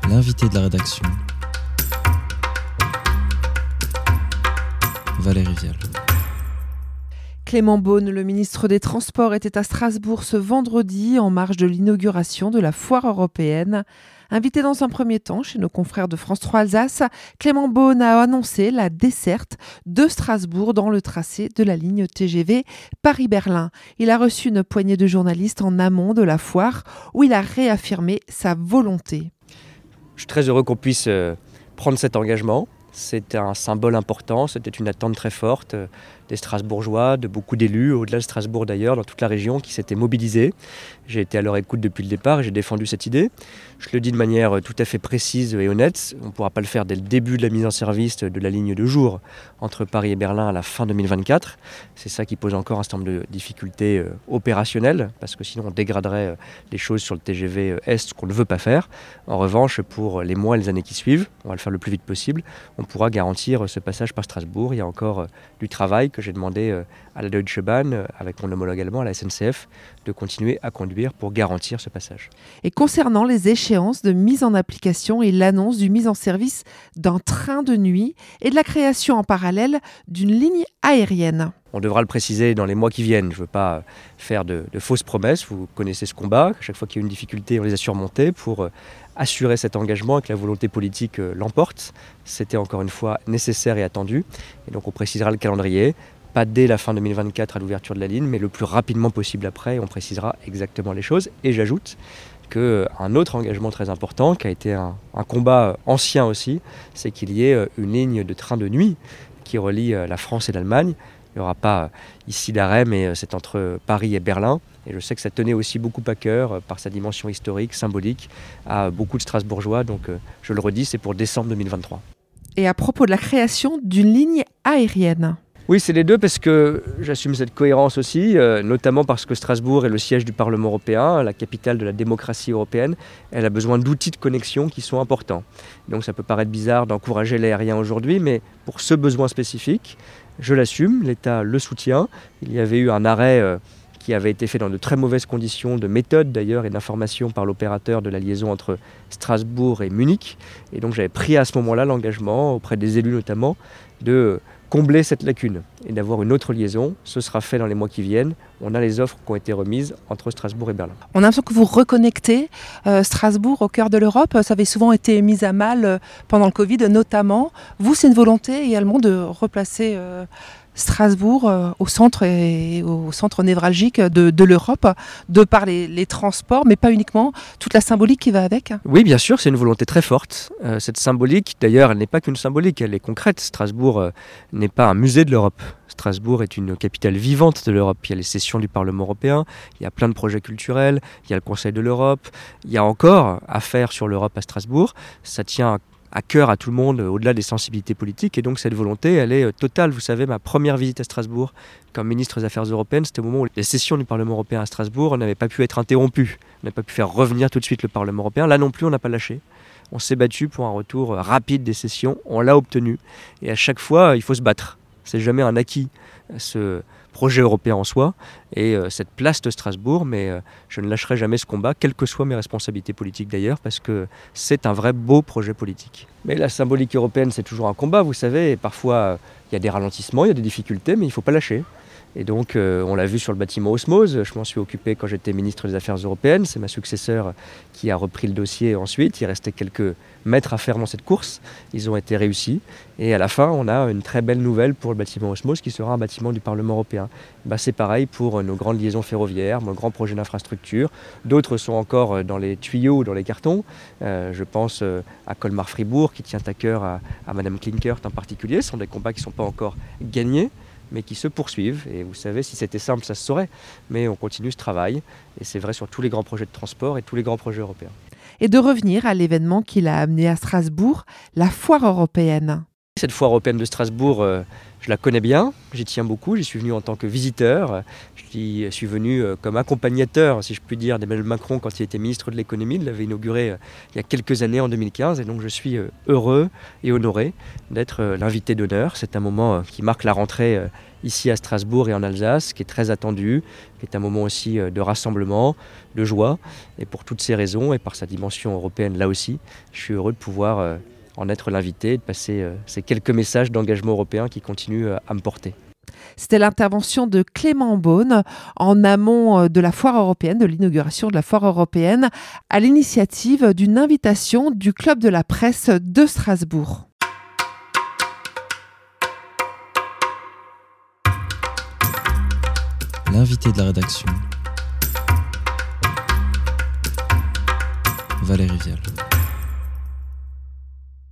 L'invité de la rédaction, Valérie Vial. Clément Beaune, le ministre des Transports, était à Strasbourg ce vendredi en marge de l'inauguration de la foire européenne. Invité dans un premier temps chez nos confrères de France 3 Alsace, Clément Beaune a annoncé la desserte de Strasbourg dans le tracé de la ligne TGV Paris-Berlin. Il a reçu une poignée de journalistes en amont de la foire où il a réaffirmé sa volonté. Je suis très heureux qu'on puisse prendre cet engagement. C'était un symbole important, c'était une attente très forte des Strasbourgeois, de beaucoup d'élus, au-delà de Strasbourg d'ailleurs, dans toute la région, qui s'étaient mobilisés. J'ai été à leur écoute depuis le départ et j'ai défendu cette idée. Je le dis de manière tout à fait précise et honnête, on ne pourra pas le faire dès le début de la mise en service de la ligne de jour entre Paris et Berlin à la fin 2024. C'est ça qui pose encore un certain nombre de difficultés opérationnelles, parce que sinon on dégraderait les choses sur le TGV Est, qu'on ne veut pas faire. En revanche, pour les mois et les années qui suivent, on va le faire le plus vite possible, on pourra garantir ce passage par Strasbourg. Il y a encore du travail que j'ai demandé à la Deutsche Bahn, avec mon homologue allemand, à la SNCF, de continuer à conduire pour garantir ce passage. Et concernant les échéances de mise en application et l'annonce du mise en service d'un train de nuit et de la création en parallèle d'une ligne aérienne. On devra le préciser dans les mois qui viennent. Je ne veux pas faire de fausses promesses. Vous connaissez ce combat. À chaque fois qu'il y a une difficulté, on les a surmontées pour assurer cet engagement et que la volonté politique l'emporte. C'était encore une fois nécessaire et attendu. Et donc on précisera le calendrier. Pas dès la fin 2024 à l'ouverture de la ligne, mais le plus rapidement possible après. On précisera exactement les choses. Et j'ajoute qu'un autre engagement très important, qui a été un combat ancien aussi, c'est qu'il y ait une ligne de train de nuit qui relie la France et l'Allemagne. Il n'y aura pas ici d'arrêt, mais c'est entre Paris et Berlin. Et je sais que ça tenait aussi beaucoup à cœur, par sa dimension historique, symbolique, à beaucoup de Strasbourgeois. Donc je le redis, c'est pour décembre 2023. Et à propos de la création d'une ligne aérienne. Oui, c'est les deux parce que j'assume cette cohérence aussi, notamment parce que Strasbourg est le siège du Parlement européen, la capitale de la démocratie européenne. Elle a besoin d'outils de connexion qui sont importants. Donc ça peut paraître bizarre d'encourager l'aérien aujourd'hui, mais pour ce besoin spécifique, je l'assume, l'État le soutient. Il y avait eu un arrêt qui avait été fait dans de très mauvaises conditions de méthode d'ailleurs et d'information par l'opérateur de la liaison entre Strasbourg et Munich. Et donc j'avais pris à ce moment-là l'engagement, auprès des élus notamment, de combler cette lacune et d'avoir une autre liaison. Ce sera fait dans les mois qui viennent. On a les offres qui ont été remises entre Strasbourg et Berlin. On a l'impression que vous reconnectez Strasbourg au cœur de l'Europe. Ça avait souvent été mis à mal pendant le Covid notamment. Vous, c'est une volonté également de replacer Strasbourg au centre névralgique de l'Europe, de par les transports, mais pas uniquement, toute la symbolique qui va avec. Oui, bien sûr, c'est une volonté très forte. Cette symbolique, d'ailleurs, elle n'est pas qu'une symbolique, elle est concrète. Strasbourg n'est pas un musée de l'Europe. Strasbourg est une capitale vivante de l'Europe. Il y a les sessions du Parlement européen, il y a plein de projets culturels, il y a le Conseil de l'Europe. Il y a encore à faire sur l'Europe à Strasbourg. Ça tient à cœur à tout le monde, au-delà des sensibilités politiques. Et donc cette volonté, elle est totale. Vous savez, ma première visite à Strasbourg comme ministre des Affaires européennes, c'était au moment où les sessions du Parlement européen à Strasbourg n'avaient pas pu être interrompues. On n'a pas pu faire revenir tout de suite le Parlement européen. Là non plus, on n'a pas lâché. On s'est battu pour un retour rapide des sessions. On l'a obtenu. Et à chaque fois, il faut se battre. C'est jamais un acquis, ce projet européen en soi et cette place de Strasbourg, mais je ne lâcherai jamais ce combat, quelles que soient mes responsabilités politiques d'ailleurs, parce que c'est un vrai beau projet politique. Mais la symbolique européenne, c'est toujours un combat, vous savez, et parfois il y a des ralentissements, il y a des difficultés, mais il ne faut pas lâcher. Et donc on l'a vu sur le bâtiment Osmose, je m'en suis occupé quand j'étais ministre des Affaires européennes, c'est ma successeur qui a repris le dossier ensuite, il restait quelques mètres à faire dans cette course, ils ont été réussis et à la fin on a une très belle nouvelle pour le bâtiment Osmose qui sera un bâtiment du Parlement européen. C'est pareil pour nos grandes liaisons ferroviaires, nos grands projets d'infrastructure, d'autres sont encore dans les tuyaux ou dans les cartons, je pense à Colmar-Fribourg qui tient à cœur à Madame Klinkert en particulier, ce sont des combats qui ne sont pas encore gagnés, mais qui se poursuivent. Et vous savez, si c'était simple, ça se saurait. Mais on continue ce travail. Et c'est vrai sur tous les grands projets de transport et tous les grands projets européens. Et de revenir à l'événement qui l'a amené à Strasbourg, la foire européenne. Cette foire européenne de Strasbourg, je la connais bien, j'y tiens beaucoup, j'y suis venu en tant que visiteur, j'y suis venu comme accompagnateur, si je puis dire, d'Emmanuel Macron quand il était ministre de l'économie, il l'avait inauguré il y a quelques années, en 2015, et donc je suis heureux et honoré d'être l'invité d'honneur. C'est un moment qui marque la rentrée ici à Strasbourg et en Alsace, qui est très attendu, qui est un moment aussi de rassemblement, de joie, et pour toutes ces raisons, et par sa dimension européenne là aussi, je suis heureux de pouvoir en être l'invité, de passer ces quelques messages d'engagement européen qui continuent à me porter. C'était l'intervention de Clément Beaune en amont de la foire européenne, de l'inauguration de la foire européenne, à l'initiative d'une invitation du Club de la presse de Strasbourg. L'invité de la rédaction, Valérie Vial.